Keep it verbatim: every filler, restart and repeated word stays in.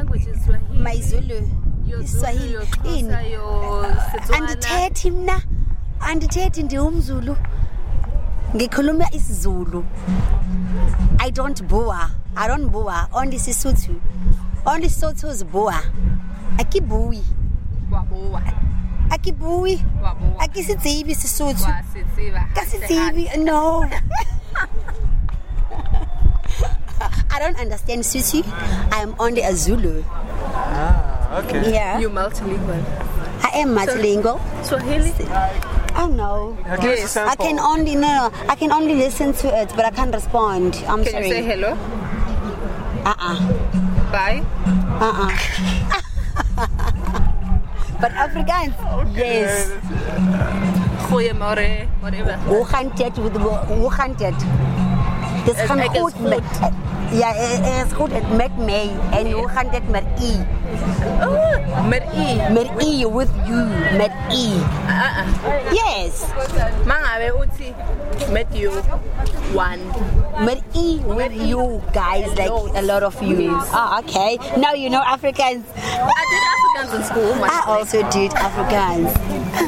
language is Swahili. My Zulu. Your is Zulu, Swahili. your Ini. Xhosa, your Setswana. Andithethi mna. Andithethi ndiumzulu. Ngikhuluma isiZulu. I don't bua. I don't bua. Only Sesotho. Only Sotho's bua. Akibui. Waboa. Akibui. Waboa. Akisitsebi Sesotho. Wa setseba. Kasitsebi. No. I don't understand Susi. I am only a Zulu. Ah, okay. Yeah. You're multilingual. I am multilingual. Swahili? Oh no. Give us a Yes. sample. I can only no, no. I can only listen to it, but I can't respond. I'm Can sorry. you say hello? Uh-uh. Bye? Uh-uh. But Afrikaans, yes. Goeiemorgen, whatever. Hoe gaan dit with hoe gaan dit? Dit Het- gaan het is goed goed. met ja, het is goed met mij. En hoe gaan dit met I? Oh, met I. Met I with you, met I. Uh-uh. Yes. Mangabe uthi met you one. Met I with you guys, like a lot of you. Ah, okay. Now you know Afrikaans. I did Afrikaans in school. I also did Afrikaans.